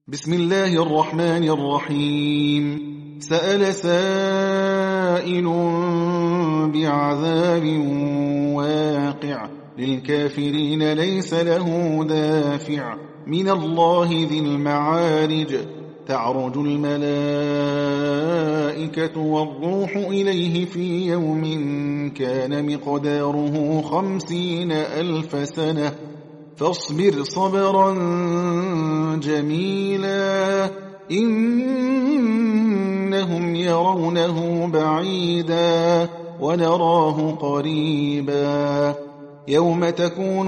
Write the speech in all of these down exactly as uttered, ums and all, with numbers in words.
بسم الله الرحمن الرحيم. سأل سائل بعذاب واقع للكافرين ليس له دافع من الله ذي المعارج. تعرج الملائكة والروح إليه في يوم كان مقداره خمسين ألف سنة فاصبر صبرا جميلا إنهم يرونه بعيدا ونراه قريبا يوم تكون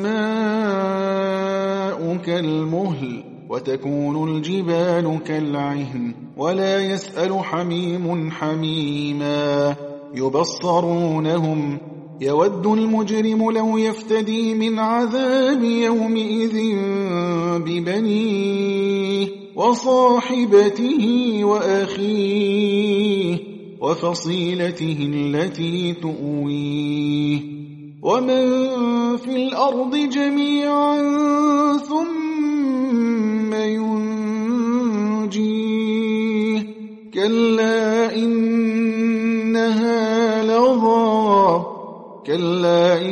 السماء كالمهل وتكون الجبال كالعهن ولا يسأل حميم حميما يبصرونهم يود المجرم لو يفتدي من عذاب يومئذ ببنيه وصاحبته وأخيه وفصيلته التي تؤويه ومن في الأرض جميعا ثم ينجيه كلا إنها لظى كلا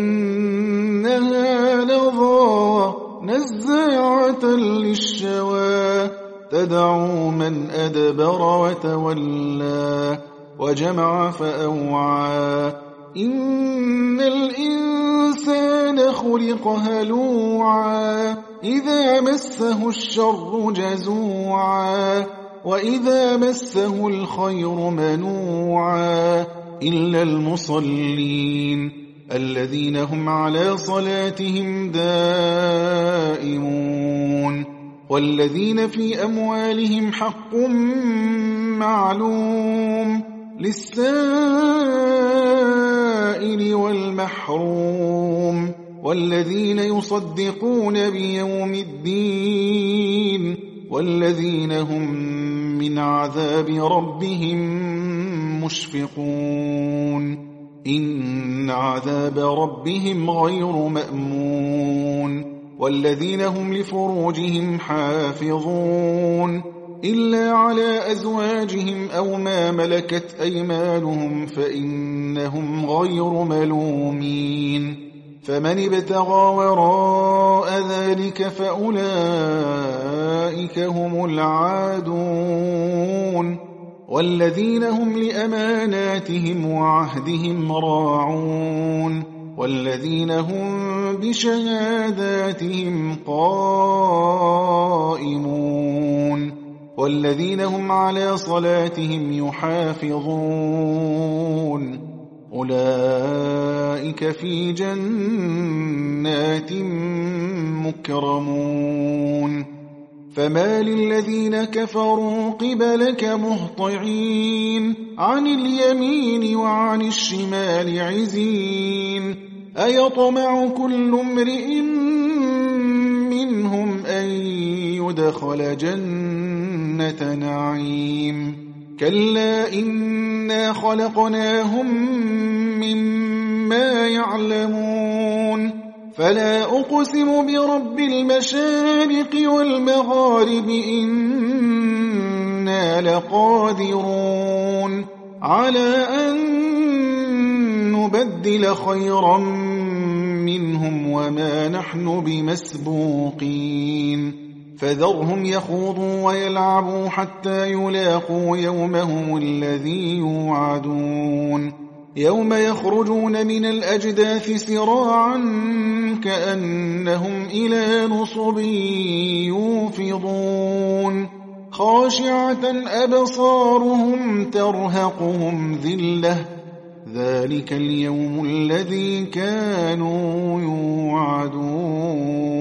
إنها لظى نزاعة للشوى تدعو من أدبر وتولى وجمع فأوعى إن الإنسان خلق هلوعا إذا مسه الشر جزوعا وإذا مسه الخير منوعا إلا المصلين الذين هم على صلاتهم دائمون والذين في أموالهم حق معلوم للسائل والمحروم والذين يصدقون بيوم الدين والذين هم من عذاب ربهم مشفقون إن عذاب ربهم غير مأمون والذين هم لفروجهم حافظون إلا على أزواجهم أو ما ملكت أيمانهم فإنهم غير ملومين فمن ابتغى وراء ذلك فأولئك هم العادون والذين هم لأماناتهم وعهدهم راعون والذين هم بشهاداتهم قائمون والذين هم على صلاتهم يحافظون أولئك في جنات مكرمون فما للذين كفروا قبلك مهطعين عن اليمين وعن الشمال عزين أيطمع كل امرئ منهم أن يدخل جنة نعيم كلا إنا خلقناهم مما يعلمون فلا أقسم برب المشارق والمغارب إنا لقادرون على أن نبدل خيرا منهم وما نحن بمسبوقين فذرهم يخوضوا ويلعبوا حتى يلاقوا يومهم الذي يوعدون يوم يخرجون من الأجداث سراعا كأنهم إلى نصب يوفضون خاشعة أبصارهم ترهقهم ذلة ذلك اليوم الذي كانوا يوعدون.